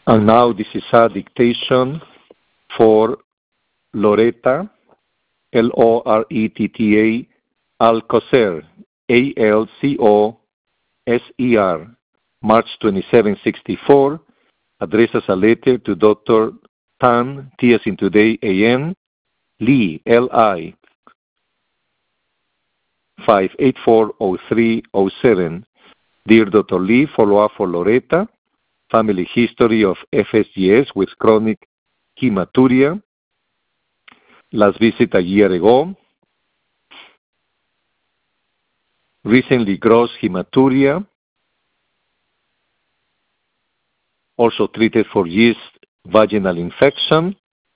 And now this is a dictation for Loretta, Loretta Alcocer, Alcoser, March 27, 64, addresses a letter to Dr. Tan, T as in today, A.N., Lee, L.I., 5840307. Dear Dr. Lee, follow-up for Loretta, family history of FSGS with chronic hematuria. Last visit a year ago. Recently gross hematuria. Also treated for yeast vaginal infection.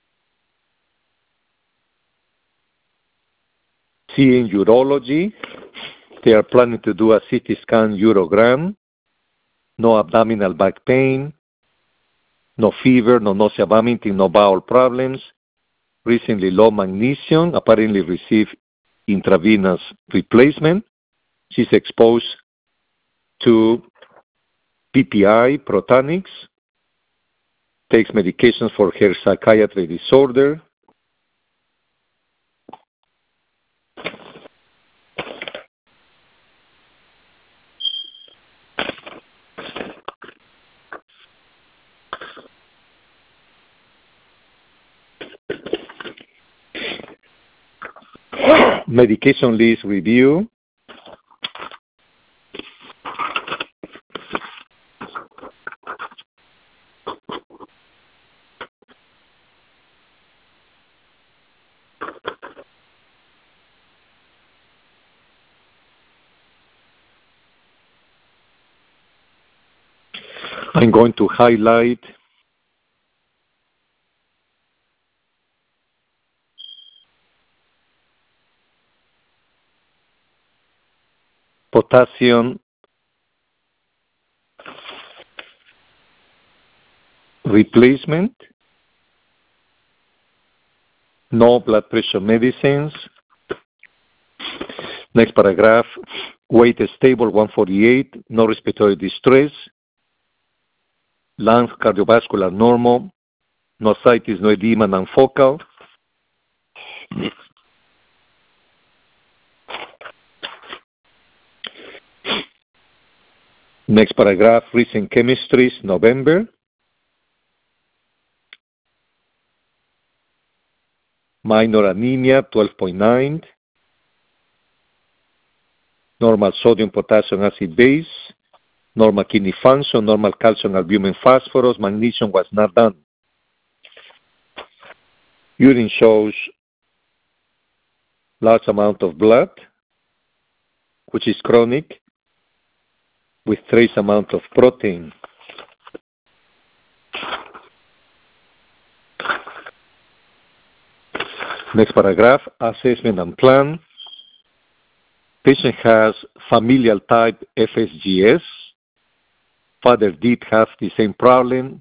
Seeing urology. They are planning to do a CT scan urogram. No abdominal back pain. No fever, no nausea, vomiting, no bowel problems. Recently low magnesium, apparently received intravenous replacement. She's exposed to PPI, Protanix, takes medications for her psychiatry disorder. Medication list review. I'm going to highlight potassium replacement, no blood pressure medicines. Next paragraph, weight is stable, 148, no respiratory distress, lungs cardiovascular normal, no ascites, no edema, non-focal. Next paragraph, recent chemistries, November. Minor anemia, 12.9. Normal sodium, potassium, acid base. Normal kidney function, normal calcium, albumin, phosphorus. Magnesium was not done. Urine shows large amount of blood, which is chronic, with trace amount of protein. Next paragraph, assessment and plan. Patient has familial type FSGS. Father did have the same problem.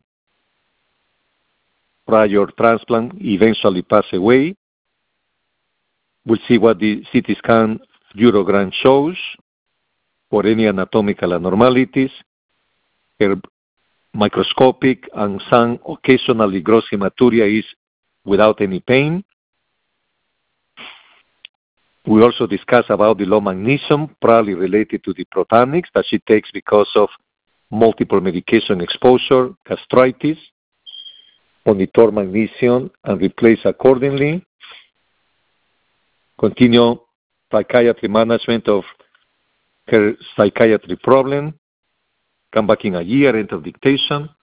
Prior transplant, eventually passed away. We'll see what the CT scan urogram shows for any anatomical abnormalities. Her microscopic and some occasionally gross hematuria is without any pain. We also discussed about the low magnesium, probably related to the Protanix that she takes because of multiple medication exposure, gastritis. Monitor magnesium and replace accordingly. Continue psychiatry management of her psychiatry problem. Come back in a year, enter dictation.